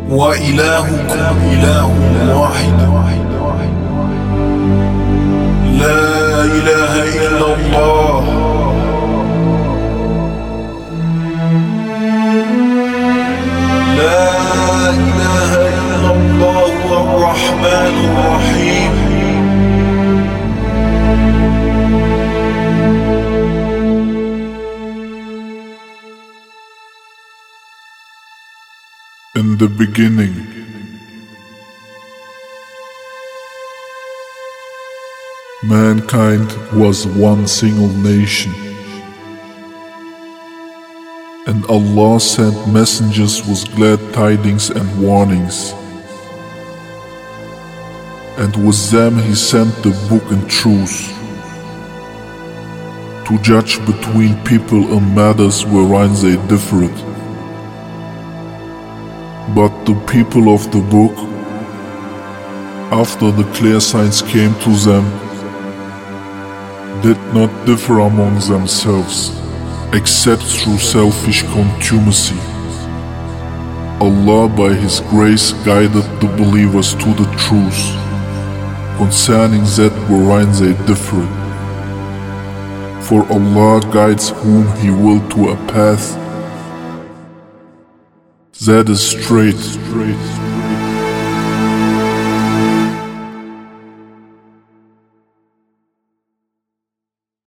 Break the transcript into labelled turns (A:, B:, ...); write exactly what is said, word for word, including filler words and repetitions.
A: وإلهكم إله واحد لا إله إلا الله لا إله إلا الله الرحمن الرحيم
B: In the beginning, mankind was one single nation, and Allah sent messengers with glad tidings and warnings, and with them He sent the book and truth, to judge between people in matters wherein they differed. But the people of the book, after the clear signs came to them, did not differ among themselves, except through selfish contumacy. Allah by His grace guided the believers to the truth, concerning that wherein they differed. For Allah guides whom He will to a path that is straight.